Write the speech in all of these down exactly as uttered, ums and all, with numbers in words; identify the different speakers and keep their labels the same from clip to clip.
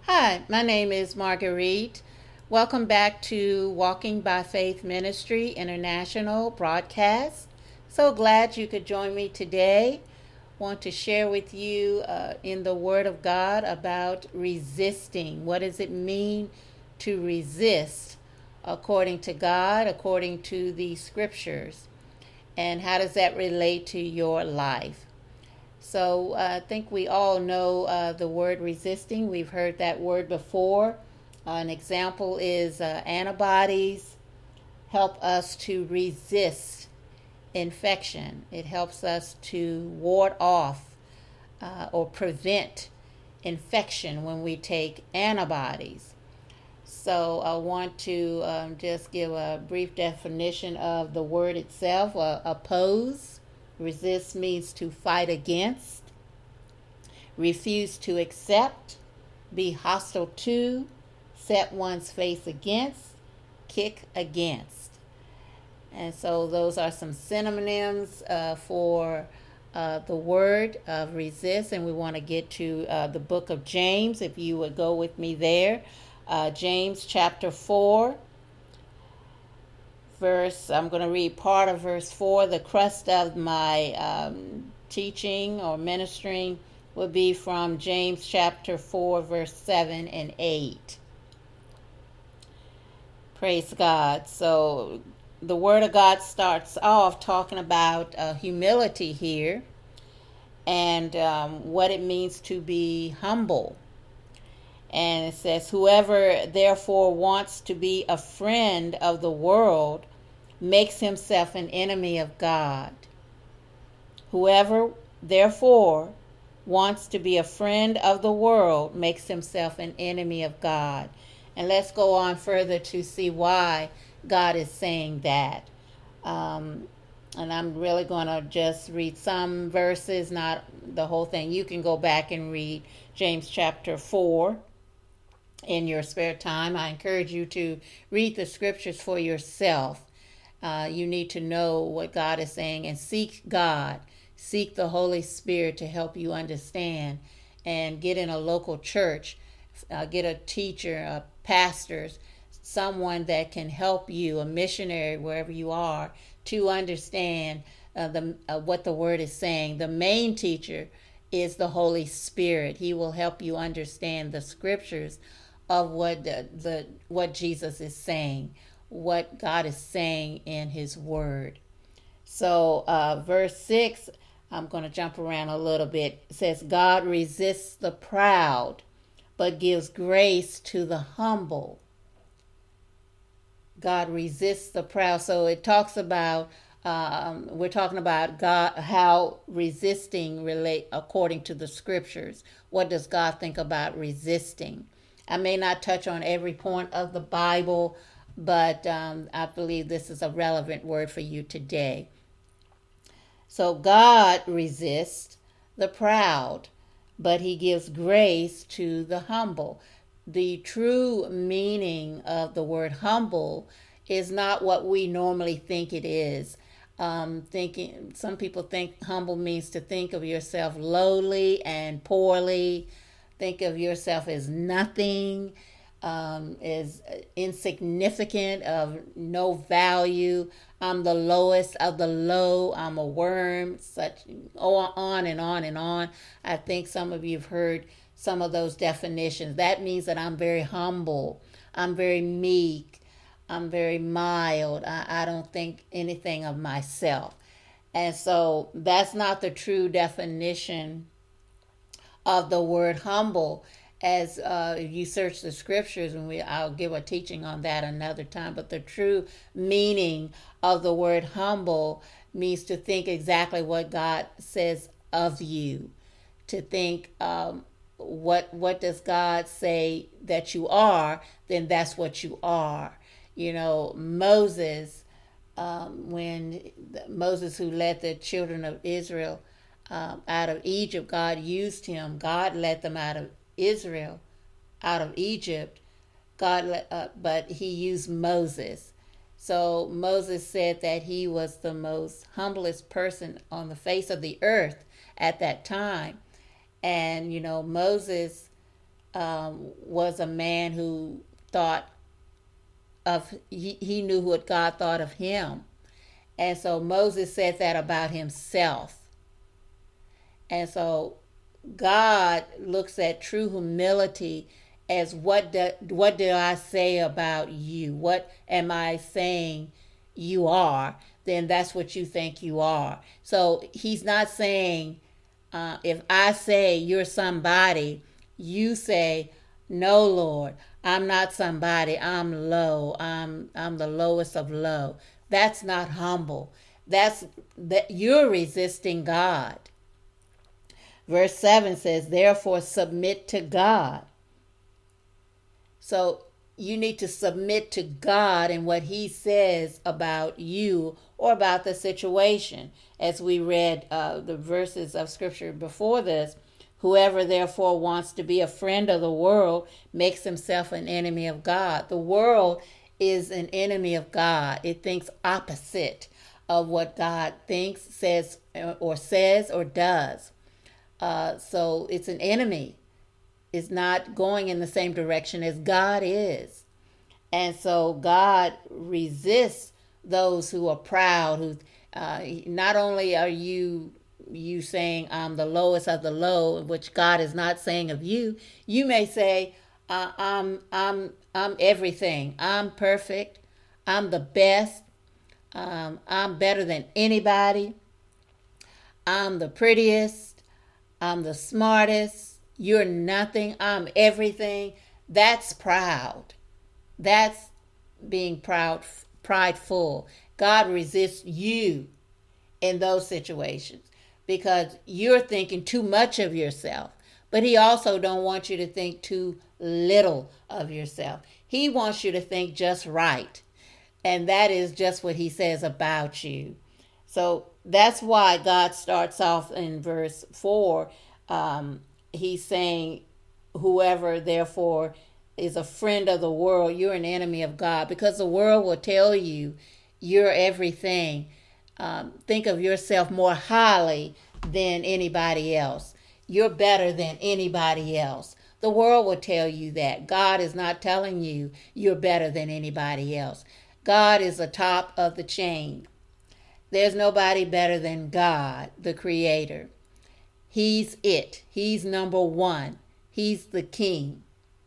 Speaker 1: Hi, my name is Marguerite. Welcome back to Walking by Faith Ministry International broadcast. So glad you could join me today. Want to share with you uh, in the Word of God about resisting. What does it mean to resist according to God, according to the scriptures? And how does that relate to your life? So uh, I think we all know uh, the word resisting. We've heard that word before. Uh, an example is uh, antibodies help us to resist infection. It helps us to ward off uh, or prevent infection when we take antibodies. So I want to um, just give a brief definition of the word itself. Uh, oppose. Resist means to fight against, refuse to accept, be hostile to, set one's face against, kick against. And so those are some synonyms uh, for uh, the word of resist. And we want to get to uh, the book of James, if you would go with me there. Uh, James chapter four. Verse, I'm going to read part of verse four. The crust of my um, teaching or ministering will be from James chapter four, verse seven and eight. Praise God. So the Word of God starts off talking about uh, humility here and um, what it means to be humble. And it says, whoever therefore wants to be a friend of the world makes himself an enemy of God. Whoever therefore wants to be a friend of the world makes himself an enemy of God. And let's go on further to see why God is saying that. Um, and I'm really going to just read some verses, not the whole thing. You can go back and read James chapter four in your spare time. I encourage you to read the scriptures for yourself. Uh, you need to know what God is saying and seek God. Seek the Holy Spirit to help you understand, and get in a local church. Uh, get a teacher, a pastor, someone that can help you, a missionary wherever you are, to understand uh, the uh, what the Word is saying. The main teacher is the Holy Spirit. He will help you understand the scriptures of what the, the what Jesus is saying, what God is saying in His Word. So uh, verse six, I'm going to jump around a little bit. It says, God resists the proud, but gives grace to the humble. God resists the proud. So it talks about, um, we're talking about God, how resisting relate according to the scriptures. What does God think about resisting? I may not touch on every point of the Bible, but um, I believe this is a relevant word for you today. So God resists the proud, but He gives grace to the humble. The true meaning of the word humble is not what we normally think it is. Um, thinking some people think humble means to think of yourself lowly and poorly, think of yourself as nothing, um, as insignificant, of no value. I'm the lowest of the low. I'm a worm, such on and on and on. I think some of you have heard some of those definitions. That means that I'm very humble. I'm very meek. I'm very mild. I, I don't think anything of myself. And so that's not the true definition of the word humble. As uh, if you search the scriptures, and we I'll give a teaching on that another time, but the true meaning of the word humble means to think exactly what God says of you, to think um, what what does God say that you are, then that's what you are. You know, Moses, um, when Moses, who led the children of Israel um, out of Egypt, God used him. God led them out of Israel out of Egypt. God, let, uh, but He used Moses. So Moses said that he was the most humblest person on the face of the earth at that time. And you know, Moses um, was a man who thought of, he, he knew what God thought of him. And so Moses said that about himself. And so God looks at true humility as what do, what do I say about you? What am I saying you are? Then that's what you think you are. So he's not saying, uh, if I say you're somebody, you say, no, Lord, I'm not somebody. I'm low. I'm I'm the lowest of low. That's not humble. That's that you're resisting God. Verse seven says, therefore submit to God. So you need to submit to God and what he says about you or about the situation. As we read uh, the verses of scripture before this, whoever therefore wants to be a friend of the world makes himself an enemy of God. The world is an enemy of God. It thinks opposite of what God thinks, says, or says, or does. Uh, so it's an enemy. It's not going in the same direction as God is. And so God resists those who are proud, who uh, not only are you you saying I'm the lowest of the low, which God is not saying of you. You may say, uh, I'm I'm I'm everything. I'm perfect. I'm the best. Um, I'm better than anybody. I'm the prettiest. I'm the smartest. You're nothing. I'm everything. That's proud. That's being proud, prideful. God resists you in those situations because you're thinking too much of yourself. But he also don't want you to think too little of yourself. He wants you to think just right. And that is just what he says about you. So that's why God starts off in verse four. Um, he's saying, whoever therefore is a friend of the world, you're an enemy of God, because the world will tell you you're everything. Um, think of yourself more highly than anybody else. You're better than anybody else. The world will tell you that. God is not telling you you're better than anybody else. God is the top of the chain. There's nobody better than God, the Creator. He's it. He's number one. He's the King.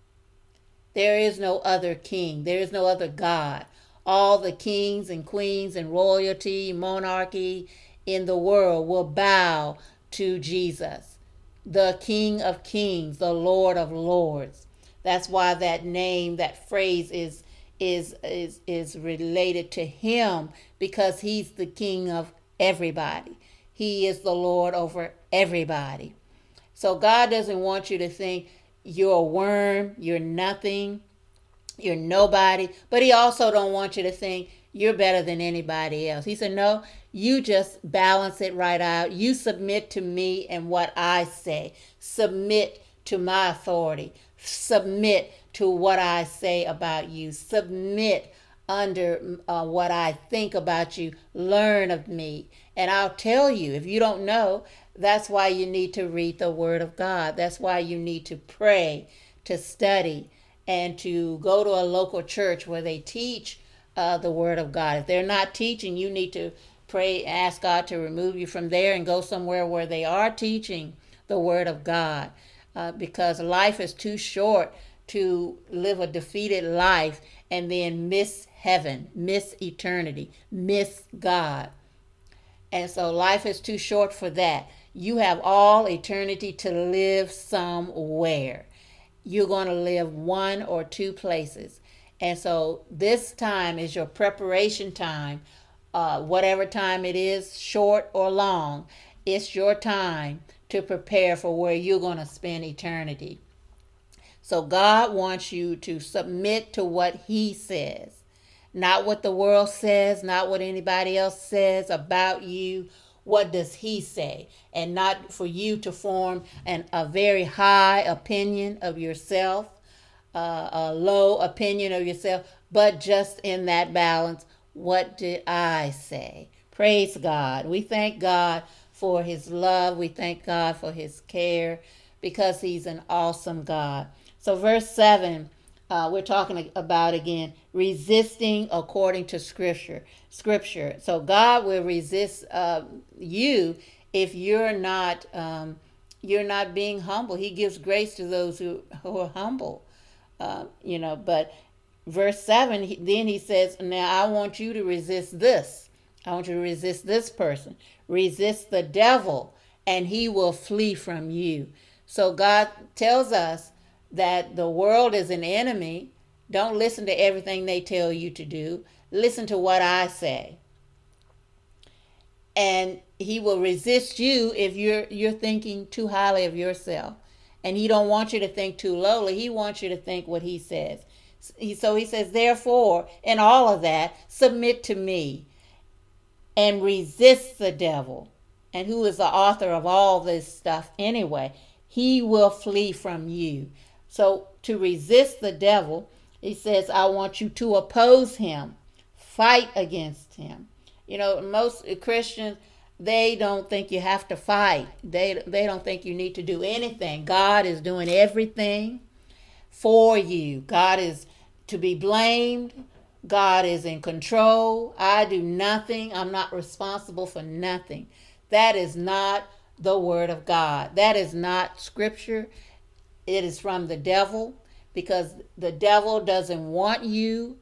Speaker 1: There is no other king. There is no other God. All the kings and queens and royalty, monarchy in the world will bow to Jesus, the King of Kings, the Lord of Lords. That's why that name, that phrase is is is is related to him, because he's the King of everybody. He is the Lord over everybody. So God doesn't want you to think you're a worm, you're nothing, you're nobody. But he also don't want you to think you're better than anybody else. He said, no, you just balance it right out. You submit to me and what I say. Submit to my authority. Submit to what I say about you. Submit under uh, what I think about you. Learn of me. And I'll tell you, if you don't know, that's why you need to read the Word of God. That's why you need to pray, to study, and to go to a local church where they teach uh, the Word of God. If they're not teaching, you need to pray, ask God to remove you from there and go somewhere where they are teaching the Word of God. Uh, because life is too short to live a defeated life and then miss heaven, miss eternity, miss God. And so life is too short for that. You have all eternity to live somewhere. You're going to live one or two places. And so this time is your preparation time. Uh, whatever time it is, short or long, it's your time to prepare for where you're going to spend eternity. So God wants you to submit to what he says. Not what the world says, not what anybody else says about you. What does he say? And not for you to form an, a very high opinion of yourself, uh, a low opinion of yourself, but just in that balance, what did I say? Praise God. We thank God for his love. We thank God for his care, because he's an awesome God. So verse seven, uh, we're talking about again, resisting according to scripture. Scripture. So God will resist uh, you if you're not um, you're not being humble. He gives grace to those who, who are humble. Uh, you know, but verse seven, he, then he says, now I want you to resist this. I want you to resist this person. Resist the devil, and he will flee from you. So God tells us that the world is an enemy. Don't listen to everything they tell you to do. Listen to what I say. And he will resist you if you're you're thinking too highly of yourself. And he don't want you to think too lowly. He wants you to think what he says. So he says, therefore, in all of that, submit to me and resist the devil. And who is the author of all this stuff anyway? He will flee from you. So to resist the devil, he says, I want you to oppose him. Fight against him. You know, most Christians, they don't think you have to fight. They, they don't think you need to do anything. God is doing everything for you. God is to be blamed. God is in control. I do nothing. I'm not responsible for nothing. That is not the word of God. That is not scripture. It is from the devil, because the devil doesn't want you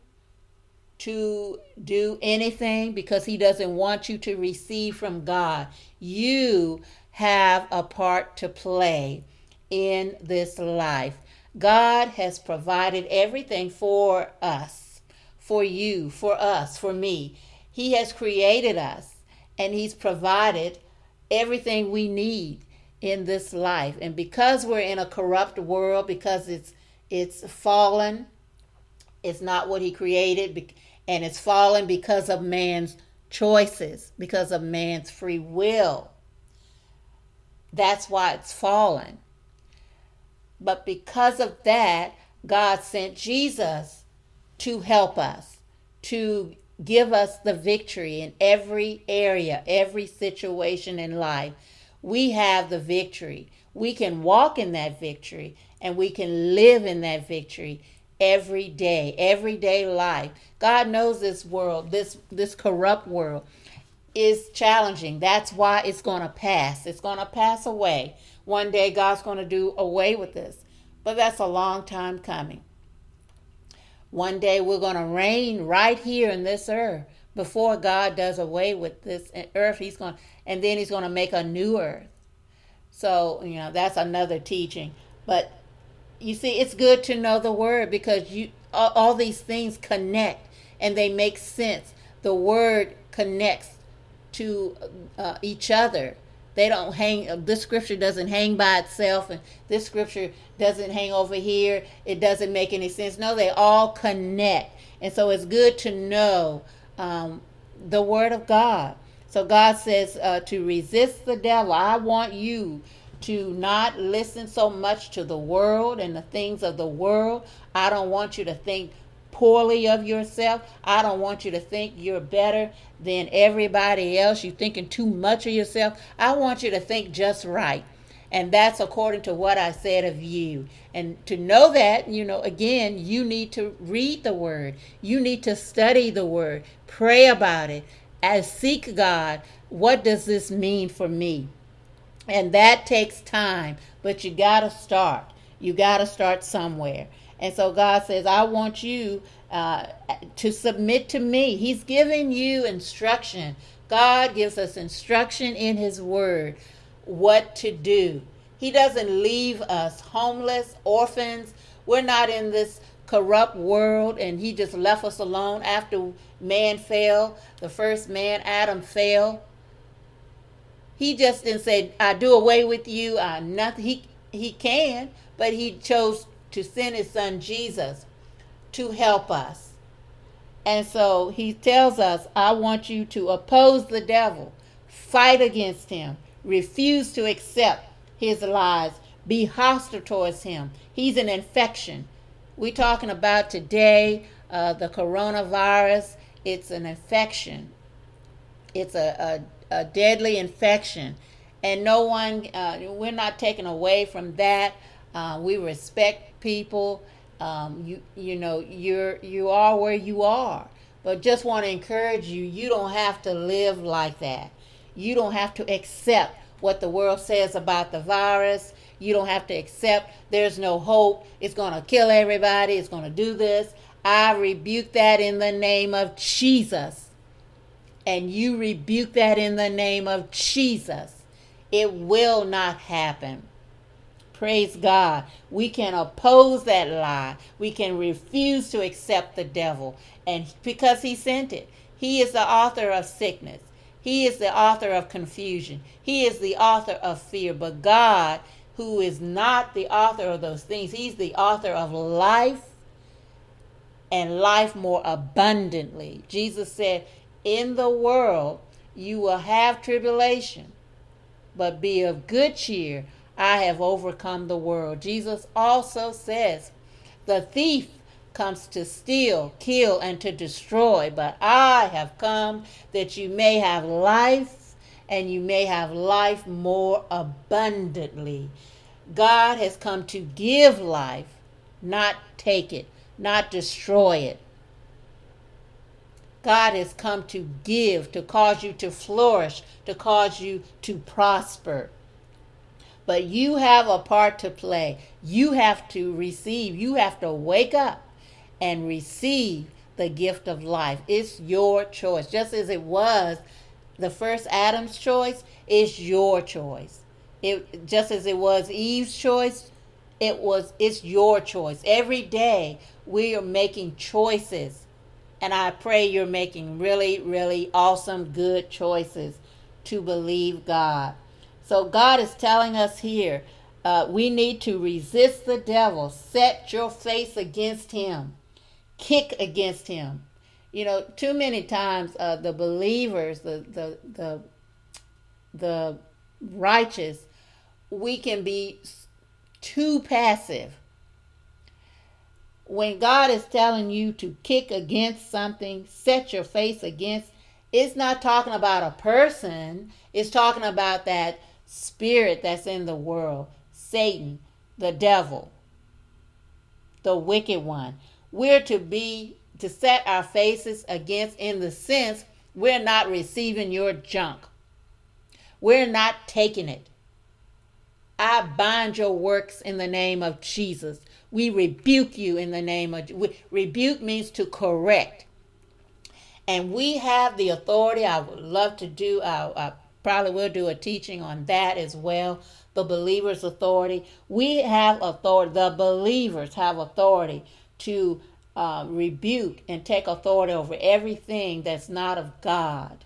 Speaker 1: to do anything, because he doesn't want you to receive from God. You have a part to play in this life. God has provided everything for us, for you, for us, for me. He has created us, and he's provided everything we need in this life. And because we're in a corrupt world, because it's it's fallen, it's not what he created, and it's fallen because of man's choices, because of man's free will. That's why it's fallen. But because of that, God sent Jesus to help us, to give us the victory in every area, every situation in life. We have the victory. We can walk in that victory, and we can live in that victory every day, everyday life. God knows this world, this this corrupt world is challenging. That's why it's going to pass. It's going to pass away. One day God's going to do away with this. But that's a long time coming. One day we're going to reign right here in this earth. Before God does away with this earth, he's going, and then he's going to make a new earth. So, you know, that's another teaching. But you see, it's good to know the word, because you all, all these things connect and they make sense. The word connects to uh, each other. They don't hang, this scripture doesn't hang by itself, and this scripture doesn't hang over here. It doesn't make any sense. No, they all connect. And so it's good to know um, the word of God. So God says uh, to resist the devil. I want you to not listen so much to the world and the things of the world. I don't want you to think poorly of yourself. I don't want you to think you're better than everybody else. You're thinking too much of yourself. I want you to think just right. And that's according to what I said of you. And to know that, you know, again, you need to read the word. You need to study the word. Pray about it. And seek God. What does this mean for me? And that takes time. But you got to start. You got to start somewhere. And so God says, I want you uh, to submit to me. He's giving you instruction. God gives us instruction in his word, what to do. He doesn't leave us homeless, orphans. We're not in this corrupt world, and he just left us alone after man fell. The first man, Adam, fell. He just didn't say, I do away with you. I nothing. He, he can, but he chose to send his son Jesus to help us. And so he tells us, I want you to oppose the devil, fight against him, refuse to accept his lies, be hostile towards him. He's an infection. We're talking about today uh, the coronavirus. It's an infection. It's a, a, a deadly infection. And no one, uh, we're not taking away from that. Uh, we respect people. Um, you you know you're you are where you are, but just want to encourage you. You don't have to live like that. You don't have to accept what the world says about the virus. You don't have to accept there's no hope. It's going to kill everybody. It's going to do this. I rebuke that in the name of Jesus. And you rebuke that in the name of Jesus. It will not happen. Praise God. We can oppose that lie. We can refuse to accept the devil. And because he sent it, he is the author of sickness. He is the author of confusion. He is the author of fear. But God, who is not the author of those things, he's the author of life and life more abundantly. Jesus said, in the world you will have tribulation, but be of good cheer. I have overcome the world. Jesus also says, the thief comes to steal, kill, and to destroy, but I have come that you may have life, and you may have life more abundantly. God has come to give life, not take it, not destroy it. God has come to give, to cause you to flourish, to cause you to prosper. But you have a part to play. You have to receive. You have to wake up and receive the gift of life. It's your choice. Just as it was the first Adam's choice, it's your choice. It just as it was Eve's choice, it was it's your choice. Every day we are making choices. And I pray you're making really, really awesome, good choices to believe God. So God is telling us here, uh, we need to resist the devil. Set your face against him. Kick against him. You know, too many times uh, the believers, the, the, the, the righteous, we can be too passive. When God is telling you to kick against something, set your face against, it's not talking about a person. It's talking about that spirit that's in the world. Satan, the devil, the wicked one. We're to be, to set our faces against, in the sense, we're not receiving your junk. We're not taking it. I bind your works in the name of Jesus. We rebuke you in the name of, we, rebuke means to correct. And we have the authority. I would love to do, I, I probably will do a teaching on that as well. The believer's authority. We have authority. The believers have authority to uh, rebuke and take authority over everything that's not of God.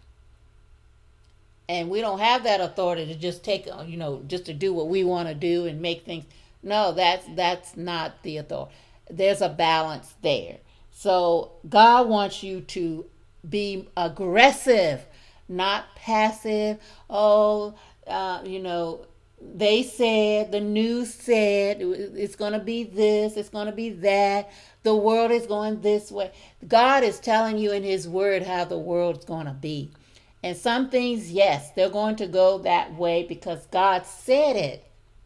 Speaker 1: And we don't have that authority to just take, you know, just to do what we want to do and make things. No, that's that's not the authority. There's a balance there. So God wants you to be aggressive, not passive. Oh, uh, you know, they said, the news said, it's going to be this, it's going to be that. The world is going this way. God is telling you in his word how the world's going to be. And some things, yes, they're going to go that way because God said it.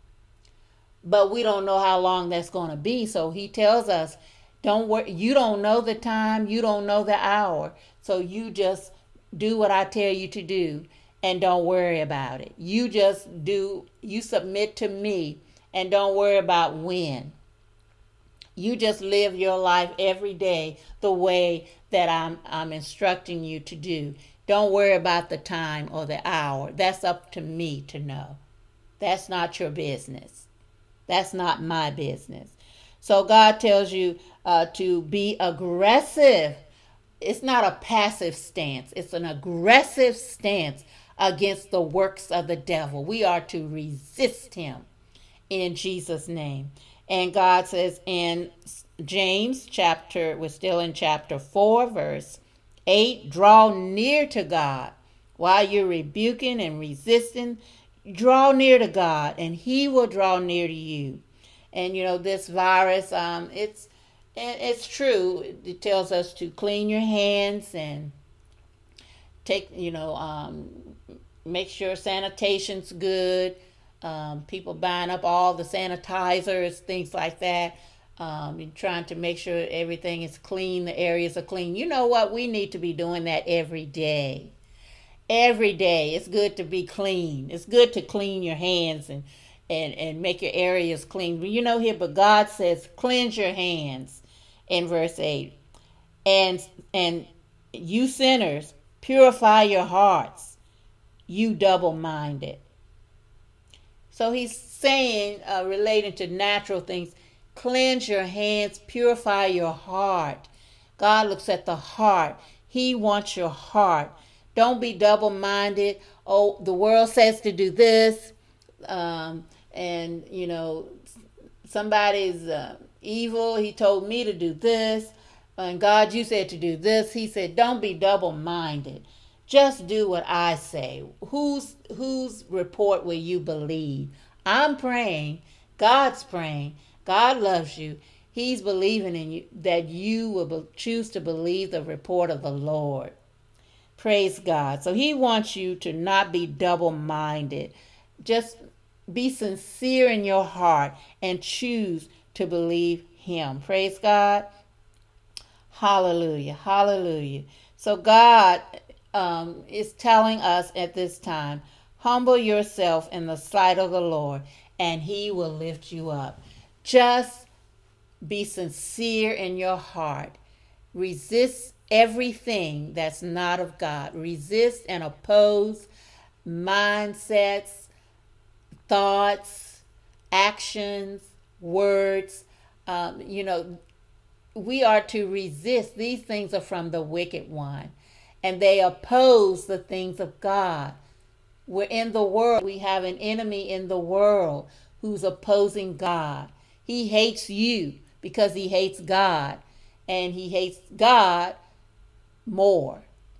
Speaker 1: But we don't know how long that's going to be. So he tells us, don't worry, you don't know the time, you don't know the hour. So you just do what I tell you to do and don't worry about it. You just do, you submit to me and don't worry about when. You just live your life every day the way that I'm I'm instructing you to do. Don't worry about the time or the hour. That's up to me to know. That's not your business. That's not my business. So God tells you uh, to be aggressive. It's not a passive stance. It's an aggressive stance against the works of the devil. We are to resist him in Jesus' name. And God says in James chapter, we're still in chapter four, verse eight, draw near to God while you're rebuking and resisting. Draw near to God and he will draw near to you. And you know, this virus, um, it's it's true. It tells us to clean your hands and take, you know, um, make sure sanitation's good. Um, people buying up all the sanitizers, things like that. Um, you're trying to make sure everything is clean, the areas are clean. You know what? We need to be doing that every day. Every day. It's good to be clean. It's good to clean your hands and, and, and make your areas clean. But you know here, but God says, cleanse your hands in verse eight. And, and you sinners, purify your hearts, you double-minded. So he's saying, uh, relating to natural things, cleanse your hands, purify your heart. God looks at the heart. He wants your heart. Don't be double-minded. Oh, the world says to do this, um, and, you know, somebody's uh, evil. He told me to do this, and God, you said to do this. He said, don't be double-minded. Just do what I say. Whose whose report will you believe? I'm praying. God's praying. God loves you. He's believing in you, that you will be, choose to believe the report of the Lord. Praise God. So he wants you to not be double-minded. Just be sincere in your heart and choose to believe him. Praise God. Hallelujah. Hallelujah. So God um, is telling us at this time, humble yourself in the sight of the Lord, and he will lift you up. Just be sincere in your heart. Resist everything that's not of God. Resist and oppose mindsets, thoughts, actions, words. Um, you know, we are to resist. These things are from the wicked one, and they oppose the things of God. We're in the world. We have an enemy in the world who's opposing God. He hates you because he hates God, and he hates God more.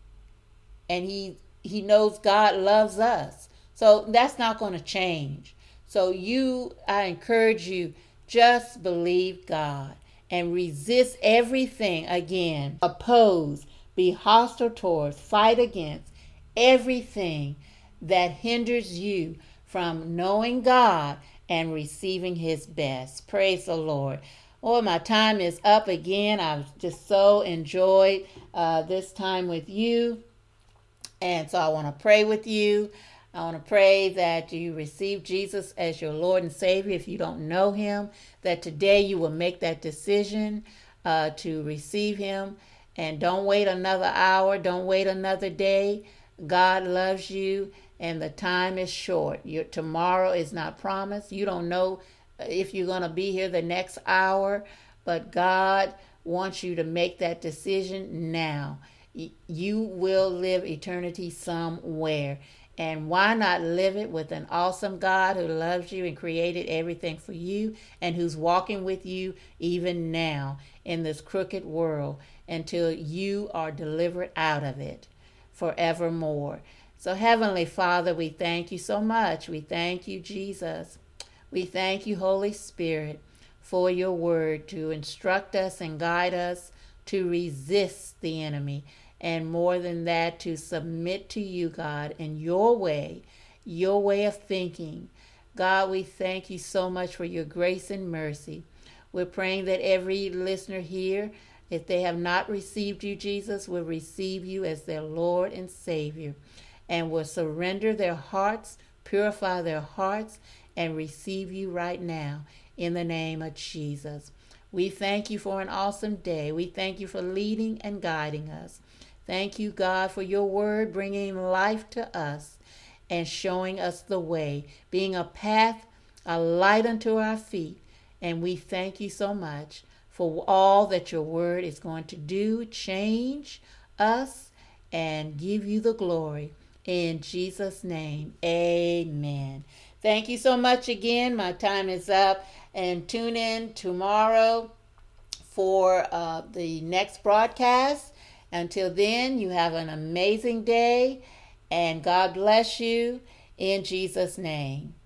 Speaker 1: And he he knows God loves us. So that's not going to change. So you, I encourage you, just believe God and resist everything, again, oppose, be hostile towards, fight against everything that hinders you from knowing God and receiving his best. Praise the Lord. Oh, my time is up again. I've just so enjoyed uh, this time with you. And so I want to pray with you. I want to pray that you receive Jesus as your Lord and Savior if you don't know him, that today you will make that decision uh, to receive him. And don't wait another hour. Don't wait another day. God loves you, and the time is short. Your tomorrow is not promised. You don't know if you're going to be here the next hour, but God wants you to make that decision now. You will live eternity somewhere. And why not live it with an awesome God who loves you and created everything for you, and who's walking with you even now in this crooked world until you are delivered out of it forevermore. So Heavenly Father, we thank you so much. We thank you, Jesus. We thank you, Holy Spirit, for your word to instruct us and guide us to resist the enemy. And more than that, to submit to you, God, in your way, your way of thinking. God, we thank you so much for your grace and mercy. We're praying that every listener here, if they have not received you, Jesus, will receive you as their Lord and Savior, and will surrender their hearts, purify their hearts, and receive you right now in the name of Jesus. We thank you for an awesome day. We thank you for leading and guiding us. Thank you, God, for your word bringing life to us and showing us the way, being a path, a light unto our feet. And we thank you so much for all that your word is going to do, change us, and give you the glory. In Jesus' name, amen. Thank you so much again. My time is up. And tune in tomorrow for uh, the next broadcast. Until then, you have an amazing day, and God bless you in Jesus' name.